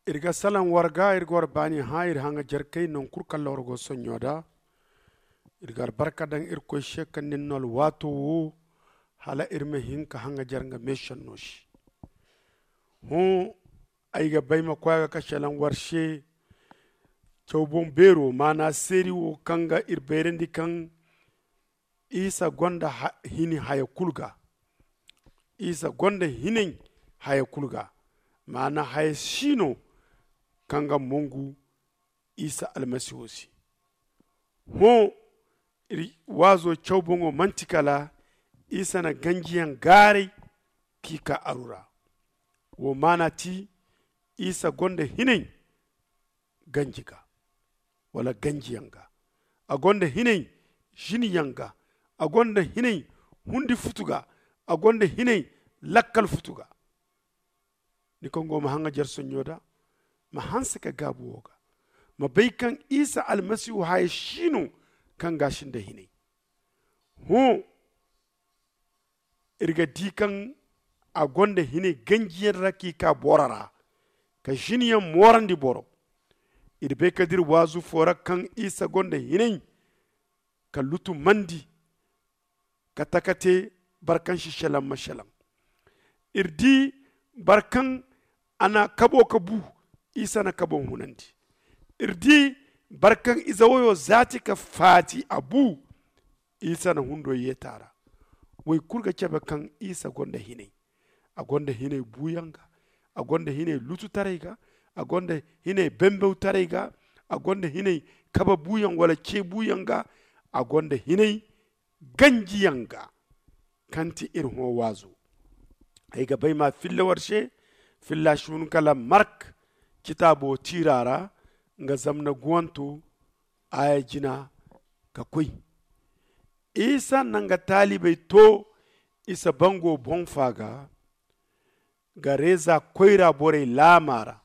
irga salan warga irgor bani ha ir hanga jarkay non kur kallorgo sonyoda irgar barka dan irko sheka ninnol watu hala irme hinka hanga jarnga mission noshi hu aiga bayma kwaga kashalan warshe chawbon bero mana seri wo kanga irberendi kan isa gonda hini haya kulga isa gonda hinin haya kulga mana haya shino kanga mungu isa almasihosi ho wazo chawbongo mantikala isa na ganjiyan gare kika arura wo mana ti isa gonda hinin ganjiga wala ganjiyanga a gonda hinin jiniyanga a gonda hinin hundi futuga a gonda hinin lakkal futuga ni kongo ma hanga jar sonyoda ma hansa ka gabu woga ma baykan isa almasihu hay shinu kan gashin da hinin hu irga dikan a gonda hine ganjiyar raki ka borara ka jiniyan morandi boro irbe kadir wazu fora kan isa gonda hine ka lutu mandi ka takate barkan shi shalam mashalam irdi barkan ana kabo kabu isa na kabon hunandi irdi barkan izawoyo zati ka fati abu isa na hundo yetara wai kurga cebe kan isa gonda hine a gonda hine buyanga a gonda hine lutu tarayga a gonda hine bembew tarayga a gonda hine kaba buyan wala ce buyanga a gonda hine ganjiyanga kanti irin ho wazo ay ga bayma filla warshe filla shun kala mark kitabo tirara nga zamna guwanto aya jina ka koy isa nanga talibai to isa bango bonfaga ga reza koira bore lamara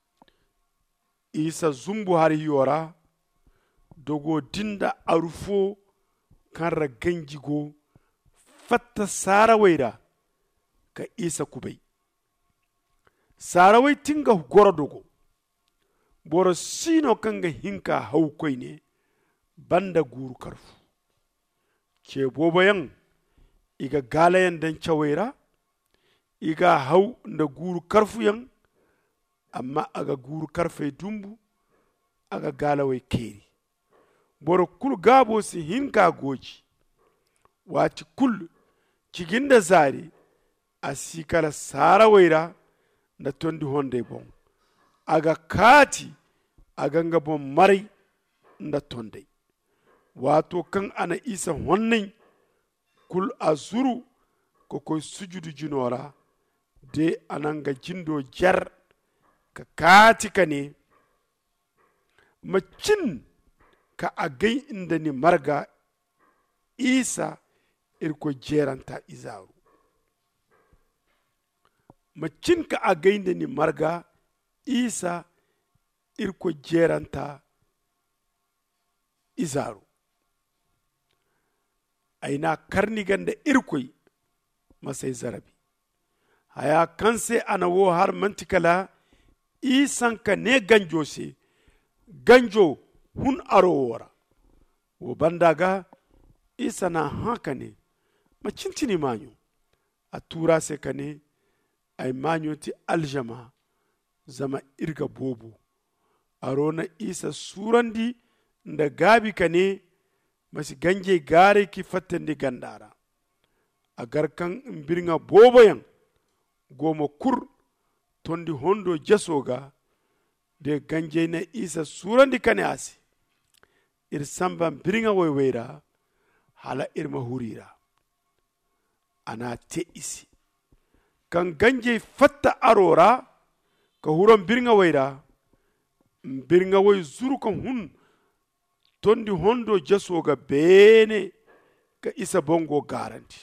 isa zumbu har yora dogo dinda arufo kan raganjigo fatta sarawaira ka isa kubai sarawai tinga goro dogo boro sino kanga hinka haukoi ne banda guru karfu ke bobayan iga galayan dan cawaira iga hau da guru karfuyan amma aga guru karfe dumbu aga galawai keri boro kul gabo si hinka goji wati kul cigin da zari a sikala sarawaira da tondi honde bon aga kati aga nga bon marai da tonde wato kan ana isa wannan kul azuru ko koy sujudu jinora de ananga jindo jar ka kati kane macin ka agai inda ni marga isa irko jeranta izaru macin ka agai inda ni marga isa irko jeranta izaru aina karnigan da irkoi masai zarabi haya kanse ana wo har mantikala isan ka ne ganjo se ganjo hun aro wora wo bandaga isa na haka ne macintini manyo a tura se ka ne ay manyo ti aljama zama irga bobo aro na isa surandi da gabi ka ne masi ganje gare ki fattandi gandara a garkan birnga boboyan goma kur tondi hondo jasoga de ganje na isa surandi kane asi ir samba birnga wayweira hala irma hurira ana te isi kan ganje fatta arora ka huron birnga wayra birnga way zuru kan hun tondi hondo jasoga bene ka isa bongo garanti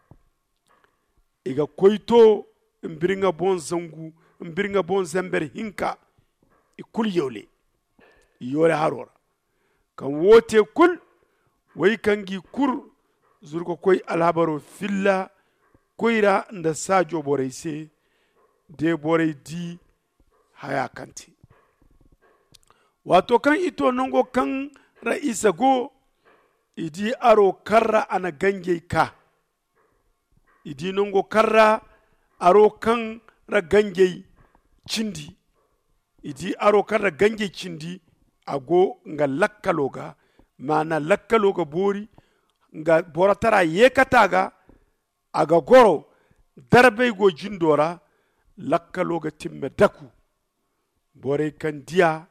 iga koyto mbirnga bon zangu mbirnga bon zamber hinka ikul yole yole harora kan wote kul way kangi kur zurko koy alhabaro filla koyra nda sajo boreyse de borey di haya kanti wato kan ito nongo kan ra'isa go idi aro karra ana gange ka idi nongo karra aro kan ra gange cindi idi aro karra gange cindi ago nga lakkaloga mana lakkaloga bori nga boratara yekataga aga goro darbe go jindora lakkaloga timme daku bore kan diya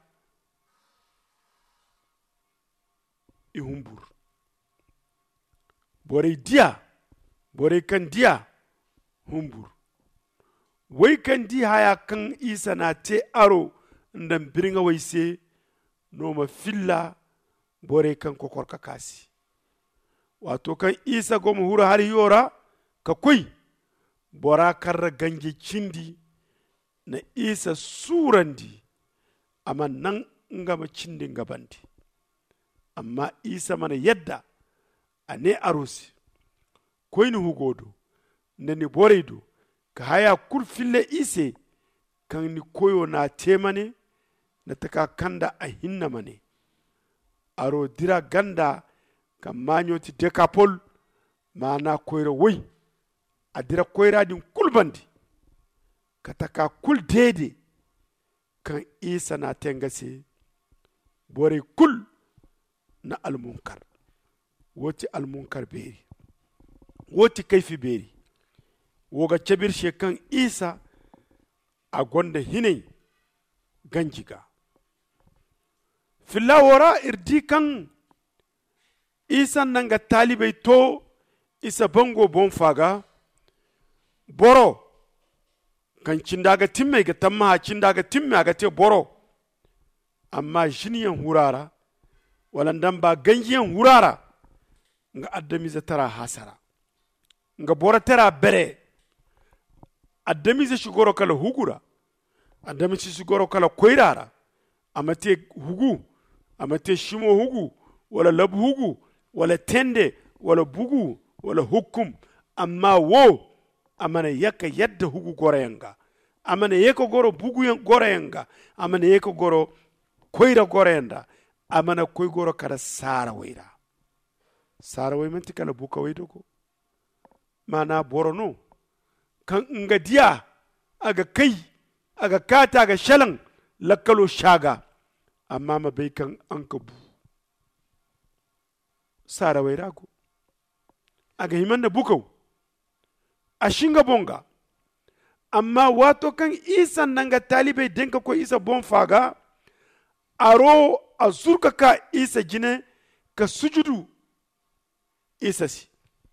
i humbur bore kan diya humbur wai kan di haya kan isa na te aro ndan biringa wai se noma filla bore kan kokorka kasi wato kan isa goma hura har yora ka koi bora karra gange cindi na isa surandi amma nan ngama cindin gabandi amma isa mana yadda a ne arosi koyni hugodo nani boreydo ka haya kul fille ise kan ni koyo na temane na taka kanda a hinna mane aro dira ganda ka manyoti dekapol mana koyra woy a dira koyra din kulbandi ka taka kul dede kan isa na tengase bore kul na almunkar woti almunkar beri woti kaifi beri woga cabir shekan isa a gonda hinai ganjiga filawara irdi kan isa nanga talibai to isa bango bon faga boro kan cindaga timme ga tamma cindaga timme aga te boro amma jiniyan hurara walandan ba ganjiyan hurara nga addamiza tara hasara nga bora tara bere addamiza shigoro kala hugura addamiza shigoro kala koirara amate hugu amate shimo hugu wala lab hugu wala tende wala bugu wala hukum amma wo amana yaka yadda hugu gorayanga amana yaka goro bugu gorayanga amana yaka goro koira gorayanda amana koy goro kada sara waira sara way manti kala buka way dogo mana borono kan nga diya aga kai aga kata aga shalan lakkalo shaga amma ma bai kan an ka bu sara way rago aga himan da bukau a shinga bonga amma wato kan isa nanga talibai denka ko isa bon faga aro a zurka ka isa jine ka sujudu isa si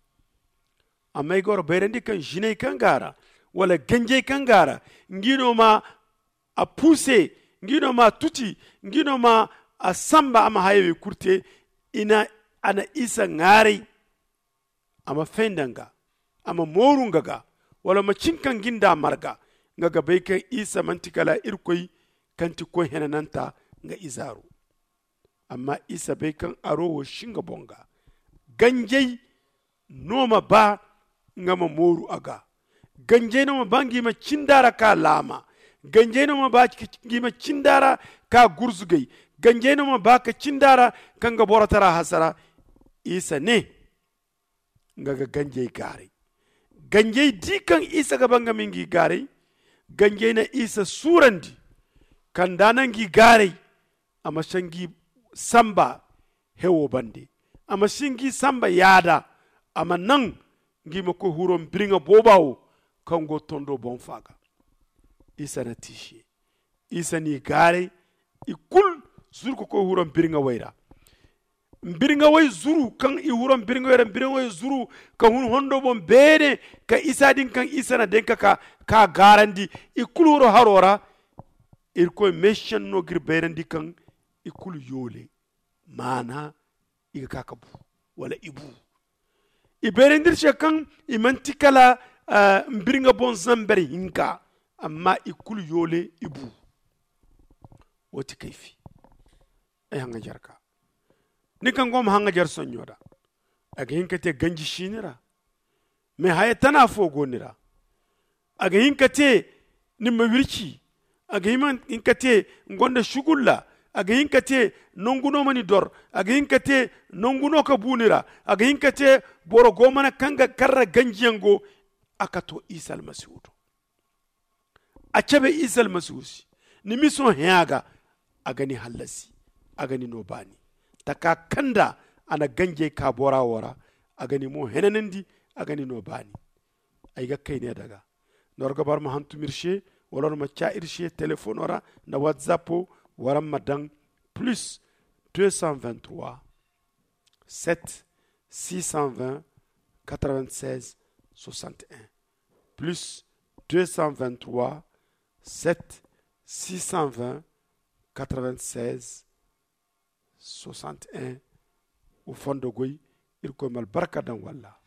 amma igoro bayrendi kan jine kan gara wala ganje kan gara ngino ma a puse ngino ma tuti ngino ma a samba ama hayewe kurte ina ana isa ngari ama fendanga ama morunga ga wala ma cinkan ginda marga ngaga bai kan isa mantikala irkoi kanti ko henananta nga izaru amma isa bai kan aro wo shinga bonga ganjei noma ba ngama moru aga ganjei noma bangi ma cindara ka lama ganjei noma ba ngima cindara ka gurzugai ganjei noma ba ka cindara kanga boratara hasara isa ne ngaga ganjei gare ganjei dikan isa ga banga mingi gare ganjei na isa surandi kandanangi gare ama shangi samba hewo bande ama shingi samba yada ama nan ngima ko huron biringa bobawo kango tondo bon faga isa na tishi isa ni gare ikul zurko ko huron biringa wayra biringa way zuru kan i huron biringa wayra biringa way zuru kan hun hondo bon bene ka isa din kan isa na denka ka garandi ikul huro harora irko meshan no gir berandi kan ikul yole mana iga kakabu wala ibu iberendir shekan imantikala mbiringa bon zambere hinka amma ikul yole ibu woti kaifi ay hanga jarka ni kan gom hanga jar sonyoda aga hinkate ganji shinira me haya tana fogonira aga hinkate nimma wirki aga himan inkate ngonda shugulla aga hinkate nonguno mani dor aga hinkate nonguno ka bunira aga hinkate boro gomana kanga karra ganjiyango akato isa almasihudo achabe isa almasihusi ni mison heaga agani halasi agani nobani taka kanda ana ganje ka bora wora agani mo henanandi agani nobani ayga kayne daga norga bar ma hantu mirshe wala ma cha irshe téléphone ora na whatsapp wara madang plus 223 7 620 96 61 plus 223 7 620 96 61 au fond de goy il ko mal barka dan walla